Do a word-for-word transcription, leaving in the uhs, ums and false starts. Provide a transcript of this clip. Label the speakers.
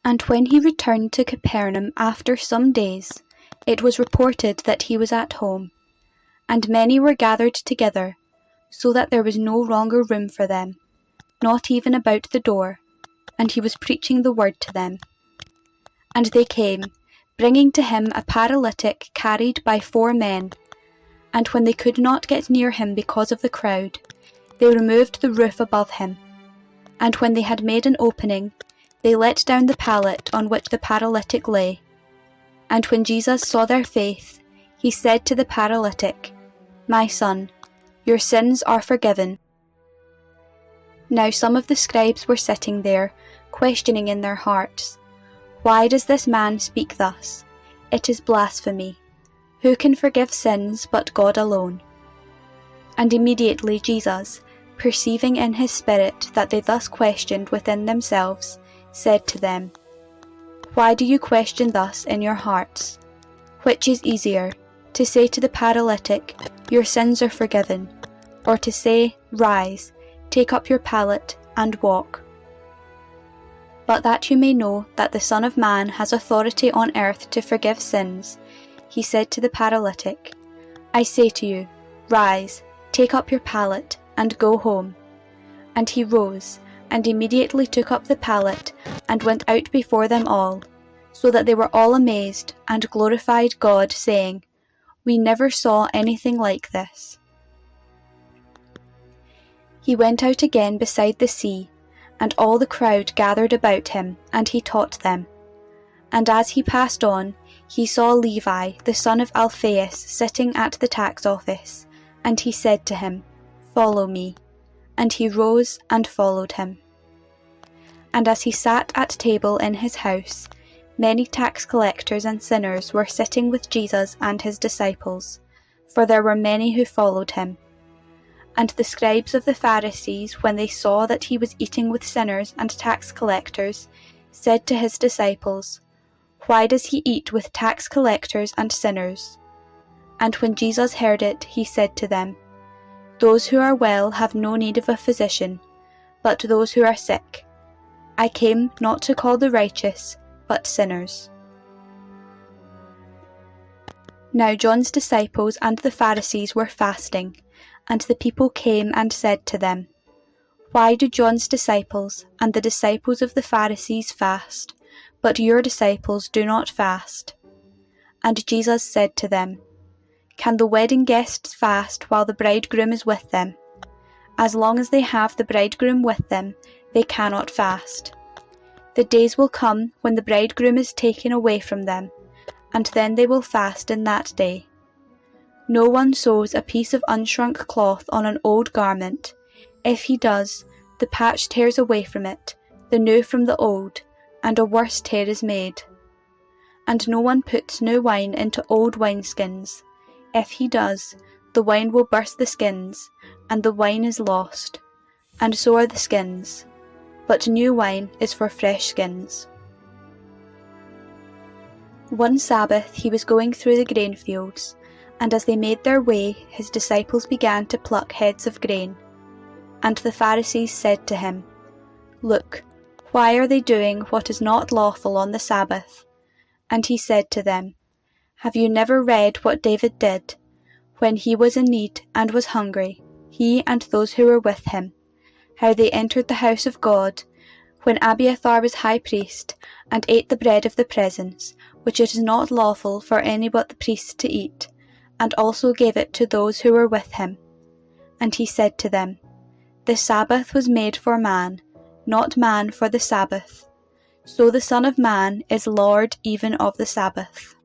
Speaker 1: And when he returned to Capernaum after some days, it was reported that he was at home, and many were gathered together, so that there was no longer room for them, not even about the door, and he was preaching the word to them. And they came, bringing to him a paralytic carried by four men, and when they could not get near him because of the crowd, they removed the roof above him, and when they had made an opening, they let down the pallet on which the paralytic lay. And when Jesus saw their faith, he said to the paralytic, "My son, your sins are forgiven." Now some of the scribes were sitting there, questioning in their hearts, "Why does this man speak thus? It is blasphemy. Who can forgive sins but God alone?" And immediately Jesus, perceiving in his spirit that they thus questioned within themselves, said to them, "Why do you question thus in your hearts? Which is easier, to say to the paralytic, 'Your sins are forgiven,' or to say, 'Rise, take up your pallet, and walk'? But that you may know that the Son of Man has authority on earth to forgive sins," he said to the paralytic, "I say to you, rise, take up your pallet, and go home." And he rose, and immediately took up the pallet, and went out before them all, so that they were all amazed, and glorified God, saying, "We never saw anything like this." He went out again beside the sea, and all the crowd gathered about him, and he taught them. And as he passed on, he saw Levi, the son of Alphaeus, sitting at the tax office, and he said to him, "Follow me." And he rose and followed him. And as he sat at table in his house, many tax collectors and sinners were sitting with Jesus and his disciples, for there were many who followed him. And the scribes of the Pharisees, when they saw that he was eating with sinners and tax collectors, said to his disciples, "Why does he eat with tax collectors and sinners?" And when Jesus heard it, he said to them, "Those who are well have no need of a physician, but those who are sick. I came not to call the righteous, but sinners." Now John's disciples and the Pharisees were fasting, and the people came and said to them, "Why do John's disciples and the disciples of the Pharisees fast, but your disciples do not fast?" And Jesus said to them, "Can the wedding guests fast while the bridegroom is with them? As long as they have the bridegroom with them, they cannot fast. The days will come when the bridegroom is taken away from them, and then they will fast in that day. No one sews a piece of unshrunk cloth on an old garment. If he does, the patch tears away from it, the new from the old, and a worse tear is made. And no one puts new wine into old wineskins. If he does, the wine will burst the skins, and the wine is lost, and so are the skins. But new wine is for fresh skins." One Sabbath he was going through the grain fields, and as they made their way, his disciples began to pluck heads of grain. And the Pharisees said to him, "Look, why are they doing what is not lawful on the Sabbath?" And he said to them, "Have you never read what David did, when he was in need and was hungry, he and those who were with him, how they entered the house of God, when Abiathar was high priest, and ate the bread of the presence, which it is not lawful for any but the priests to eat, and also gave it to those who were with him? And he said to them, The Sabbath was made for man, not man for the Sabbath. So the Son of Man is Lord even of the Sabbath."